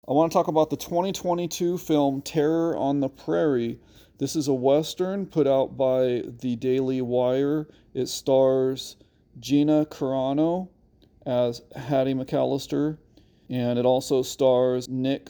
I want to talk about the 2022 film Terror on the Prairie. This is a Western put out by the Daily Wire. It stars Gina Carano as Hattie McAllister, and it also stars Nick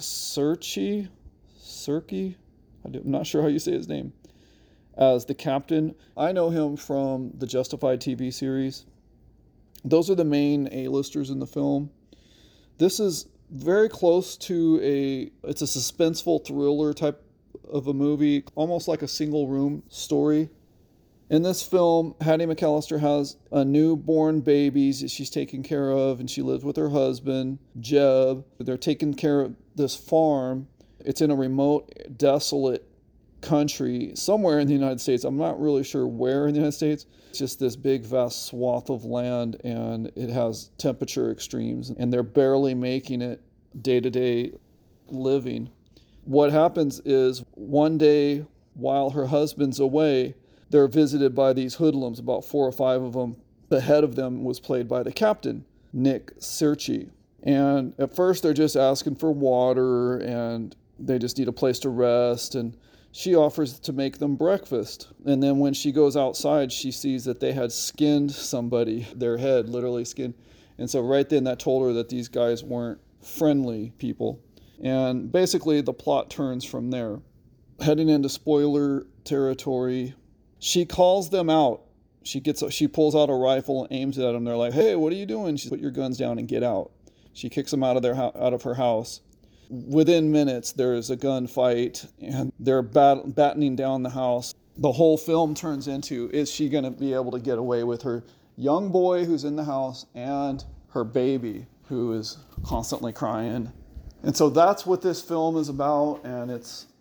Serkey, I'm not sure how you say his name, as the captain. I know him from the Justified TV series. Those are the main A-listers in the film. This is very close to it's a suspenseful thriller type of a movie, almost like a single room story. In this film, Hattie McAllister has a newborn baby she's taking care of, and she lives with her husband, Jeb. They're taking care of this farm. It's in a remote, desolate country somewhere in the United States. I'm not really sure where in the United States. It's just this big, vast swath of land, and it has temperature extremes, and they're barely making it day-to-day living. What happens is one day while her husband's away, they're visited by these hoodlums, about 4 or 5 of them. The head of them was played by the captain, Nick Serkey. And at first they're just asking for water, and they just need a place to rest, and she offers to make them breakfast. And then when she goes outside, she sees that they had skinned somebody, their head literally skinned. And so right then that told her that these guys weren't friendly people. And basically the plot turns from there. Heading into spoiler territory, she calls them out. She pulls out a rifle and aims it at them. They're like, "Hey, what are you doing?" She put your guns down and get out. She kicks them out of her house. Within minutes, there is a gunfight, and they're battening down the house. The whole film turns into, is she going to be able to get away with her young boy who's in the house and her baby who is constantly crying? And so that's what this film is about, and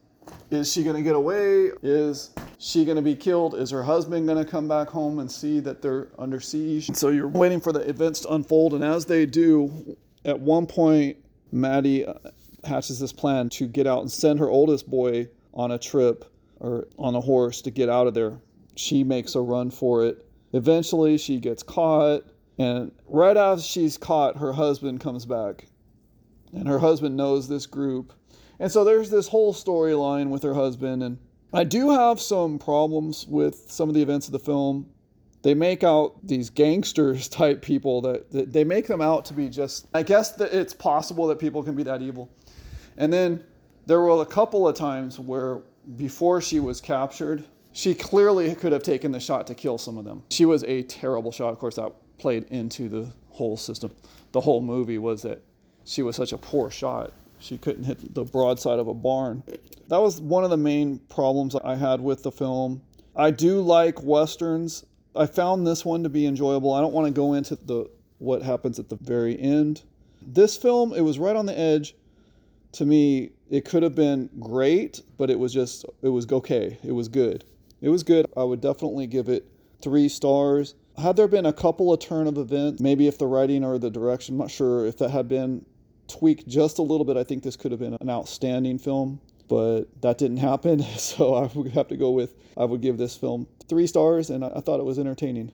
is she going to get away? Is she going to be killed? Is her husband going to come back home and see that they're under siege? And so you're waiting for the events to unfold, and as they do, at one point, Maddie hatches this plan to get out and send her oldest boy on a trip or on a horse to get out of there. She makes a run for it. Eventually, she gets caught, and right as she's caught, her husband comes back. And her husband knows this group. And so there's this whole storyline with her husband. And I do have some problems with some of the events of the film. They make out these gangsters type people that they make them out to be just, I guess that it's possible that people can be that evil. And then there were a couple of times where before she was captured, she clearly could have taken the shot to kill some of them. She was a terrible shot. Of course, that played into the whole system. The whole movie was that she was such a poor shot. She couldn't hit the broadside of a barn. That was one of the main problems I had with the film. I do like Westerns. I found this one to be enjoyable. I don't want to go into what happens at the very end. This film, it was right on the edge. To me, it could have been great, but it was okay. It was good. It was good. I would definitely give it 3 stars. Had there been a couple of turn of events, maybe if the writing or the direction, I'm not sure, if that had been tweaked just a little bit, I think this could have been an outstanding film, but that didn't happen. So I would have to I would give this film 3 stars, and I thought it was entertaining.